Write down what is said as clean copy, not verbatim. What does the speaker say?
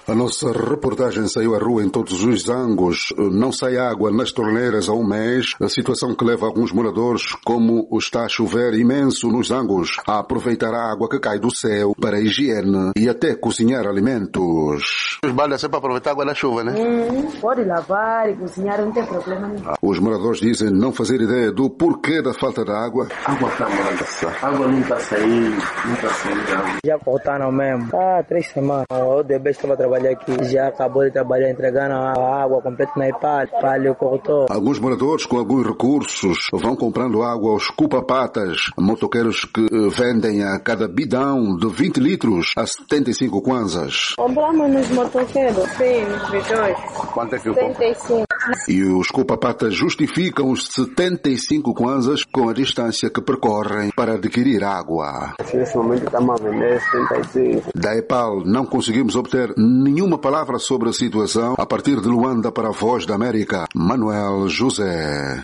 A nossa reportagem saiu à rua em todos os zangos. Não sai água nas torneiras há um mês, a situação que leva alguns moradores, como está a chover imenso nos zangos, a aproveitar a água que cai do céu para a higiene e até cozinhar alimentos. Os baldes é para aproveitar a água da chuva, né? Pode lavar e cozinhar, não tem problema nenhum. Os moradores dizem não fazer ideia do porquê da falta de água. Água está mal, a água não está saindo, Já cortaram mesmo. 3 semanas. O DB estava a trabalhar aqui, já acabou de trabalhar entregando a água completa na IPAL, palio cortou. Alguns moradores com alguns recursos vão comprando água aos cupa-patas, motoqueiros que vendem a cada bidão de 20 litros a 75 kwanzas. Compramos nos motoqueiros, sim, nos bidões. Quanto é que 75. E os cupa-patas justificam os 75 kwanzas com a distância que percorrem para adquirir água. Nesse momento estamos a vender 75. Da EPAL não conseguimos obter nenhuma palavra sobre a situação. A partir de Luanda para a Voz da América, Manuel José.